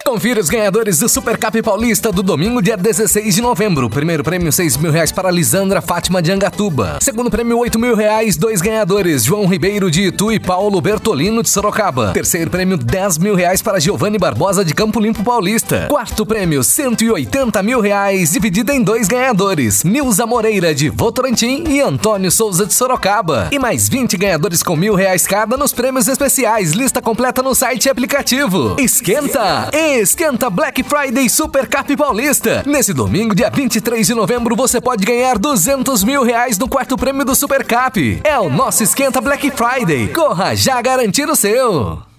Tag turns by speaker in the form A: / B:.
A: Confira os ganhadores do Super Cap Paulista do domingo, dia 16 de novembro. Primeiro prêmio, R$6.000 para Lisandra Fátima de Angatuba. Segundo prêmio, R$8.000, 2 ganhadores, João Ribeiro de Itu e Paulo Bertolino de Sorocaba. Terceiro prêmio, R$10.000 para Giovanni Barbosa de Campo Limpo Paulista. Quarto prêmio, R$180.000, dividido em 2 ganhadores, Nilza Moreira de Votorantim e Antônio Souza de Sorocaba. E mais 20 ganhadores com R$1.000 cada nos prêmios especiais. Lista completa no site e aplicativo. Esquenta Black Friday Super Cap Paulista. Nesse domingo, dia 23 de novembro, você pode ganhar R$200.000 no quarto prêmio do Super Cap. É o nosso Esquenta Black Friday. Corra já garantir o seu.